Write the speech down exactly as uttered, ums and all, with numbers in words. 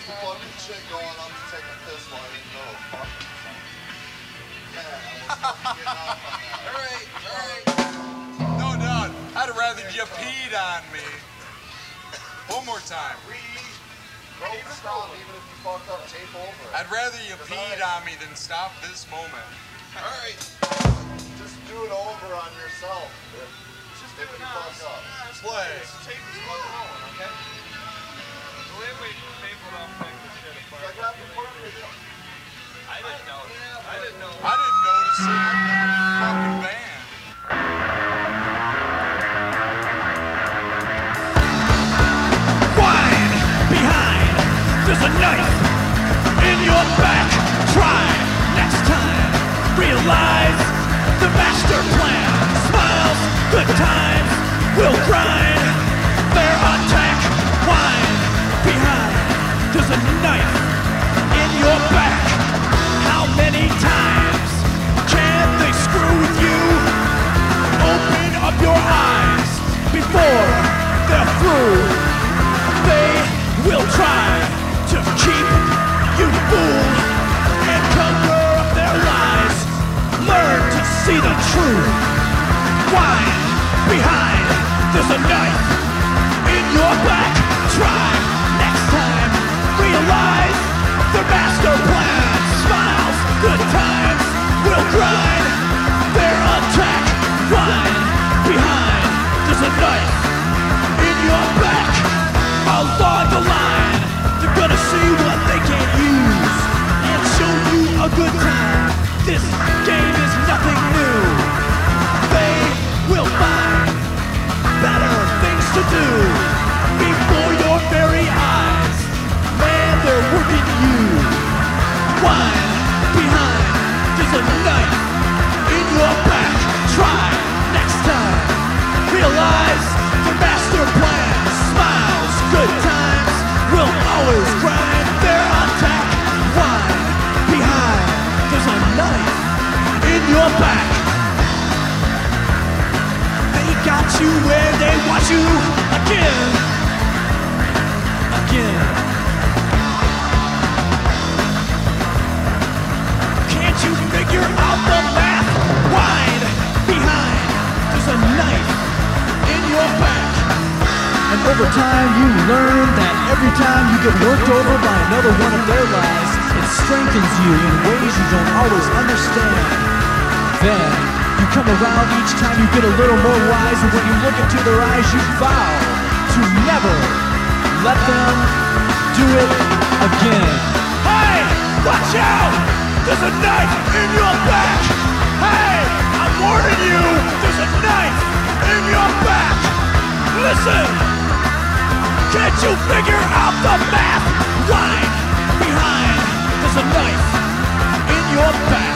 some fucking shit going. I'm just taking a piss while I didn't know. Fuck. Man, I was fucking getting off on that. Alright, alright. No doubt. I'd rather you peed on me. One more time. Don't even stop, even if you fucked up, tape over it. I'd rather you peed on me than stop this moment. Alright. Just do it over on yourself. Just if you fuck up. Play. Tape is fucking on, okay? The way we tape it off like this shit apart. I got the perfect. I didn't know. I didn't know. I didn't notice it. Fucking band. Wine behind. There's a knife in your back. Try next time. Realize the master plan. Smiles, good times, will grind. Their attack. Wine behind. There's a knife in your back. How many times can they screw with you? Open up your eyes before they're through. They will try to keep you fooled and cover up their lies. Learn to see the truth. Wine behind. There's a knife in your back. Try next time. Realize the master plan. Smiles, good times, will grind. Their attack. Wine behind. There's a knife in your back. Along the line, they're gonna see what they can use and show you a good time. This game is nothing new. They will find better things to do before your very eyes. Man, they're working you. Wine behind, there's a knife in your back. Try next time. Realize the master plan. Smiles, good times, will always grind. Their attack. Wine behind, there's a knife in your back. They got you where they want you again. Again. Can't you figure out the math? Wine behind, there's a knife in your back. And over time you learn that every time you get worked over by another one of their lies, it strengthens you in ways you don't always understand. Then you come around each time you get a little more wise, and when you look into their eyes you vow to never let them do it again. Hey, watch out! There's a knife in your back! Hey, I'm warning you! There's a knife in your back! Listen! Can't you figure out the math? Wine behind, there's a knife in your back.